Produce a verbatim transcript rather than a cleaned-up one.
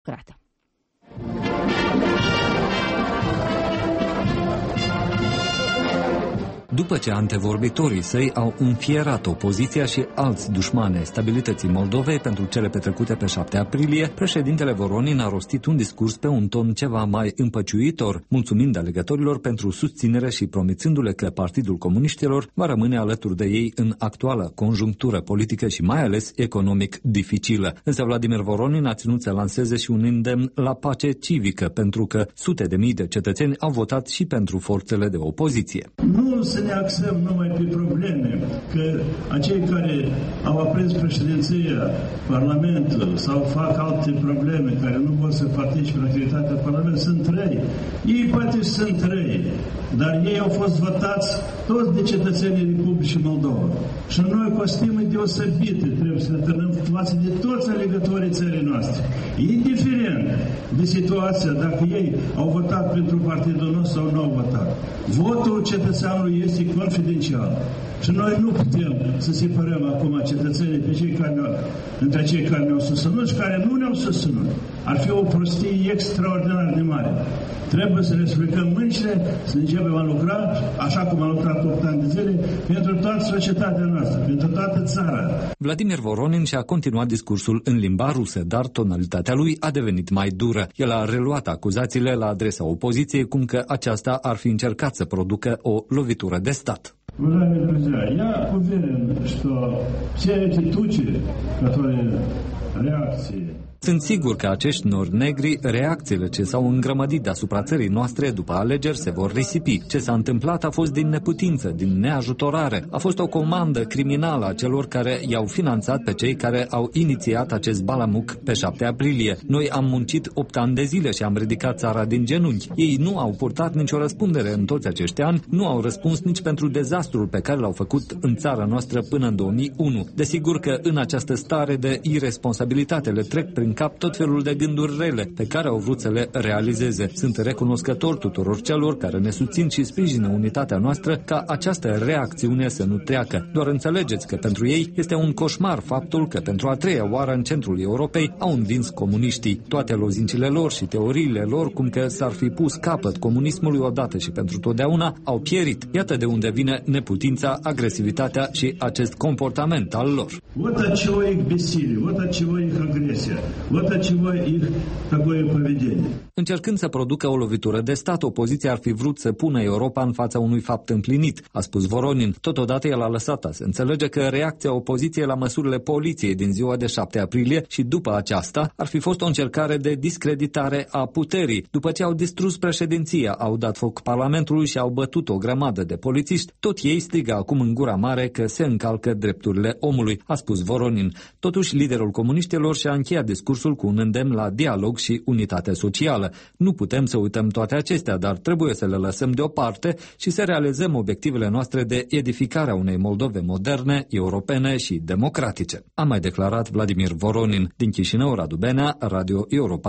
Grata. După ce antevorbitorii săi au înfierat opoziția și alți dușmani ai stabilității Moldovei pentru cele petrecute pe șapte aprilie, președintele Voronin a rostit un discurs pe un ton ceva mai împăciuitor, mulțumind alegătorilor pentru susținere și promițându-le că Partidul Comuniștilor va rămâne alături de ei în actuala conjunctură politică și mai ales economic dificilă. Însă Vladimir Voronin a ținut să lanseze și un îndemn la pace civică, pentru că sute de mii de cetățeni au votat și pentru forțele de opoziție. Nu să ne axăm numai pe probleme, că acei care au aprins președinția, Parlamentul sau fac alte probleme, care nu pot să participe la activitatea Parlamentului, sunt răi. Ei poate sunt răi, dar ei au fost votați toți de cetățenii Republicii Moldova. Și noi cu o stimă deosebită trebuie să ne târnăm față de toți alegătorii țării noastre. Indiferent de situația, dacă ei au votat pentru partidul nostru sau nu au votat. Votul cetățeanului este confidențial. Și noi nu putem să separăm acum cetățenii pe cei care ne-au, între cei care ne-au susținut și care nu ne-au susținut. Ar fi o prostie extraordinar de mare. Trebuie să ne splicăm mâinile, să începem a lucra, așa cum am lucrat opt ani de zile, pentru toată societatea noastră, pentru toată țara. Vladimir Voronin și-a continuat discursul în limba rusă, dar tonalitatea lui a devenit mai dură. El a reluat acuzațiile la adresa opoziției, cum că aceasta ar fi încercat să producă o lovitură de stat. Уважаемые друзья, я уверен, что все эти тучи, которые реакции. Sunt sigur că acești nori negri, reacțiile ce s-au îngrămădit deasupra țării noastre după alegeri se vor risipi. Ce s-a întâmplat a fost din neputință, din neajutorare. A fost o comandă criminală a celor care i-au finanțat pe cei care au inițiat acest balamuc pe șapte aprilie. Noi am muncit opt ani de zile și am ridicat țara din genunchi. Ei nu au purtat nicio răspundere în toți acești ani, nu au răspuns nici pentru dezastrul pe care l-au făcut în țara noastră până în două mii unu. Desigur că în această stare de irresponsabilitate le trec prin în cap tot felul de gânduri rele pe care au vrut să le realizeze. Sunt recunoscător tuturor celor care ne susțin și sprijină unitatea noastră ca această reacțiune să nu treacă. Doar înțelegeți că pentru ei este un coșmar faptul că pentru a treia oară în centrul Europei au învins comuniștii. Toate lozincile lor și teoriile lor, cum că s-ar fi pus capăt comunismului odată și pentru totdeauna, au pierit. Iată de unde vine neputința, agresivitatea și acest comportament al lor. Вот от чего их бессилие, вот от чего их агрессия. Вот от чего их такое поведение. Încercând să producă o lovitură de stat, opoziția ar fi vrut să pună Europa în fața unui fapt împlinit, a spus Voronin. Totodată el a lăsat să înțelege că reacția opoziției la măsurile poliției din ziua de șapte aprilie și după aceasta ar fi fost o încercare de discreditare a puterii. După ce au distrus președinția, au dat foc Parlamentului și au bătut o grămadă de polițiști, tot ei strigă acum în gura mare că se încalcă drepturile omului, a spus Voronin. Totuși, liderul comuniștilor și-a încheiat discursul cu un îndemn la dialog și unitate socială. Nu putem să uităm toate acestea, dar trebuie să le lăsăm deoparte și să realizăm obiectivele noastre de edificare a unei Moldove moderne, europene și democratice. A mai declarat Vladimir Voronin. Din Chișinău, Radu Benea, Radio Europa.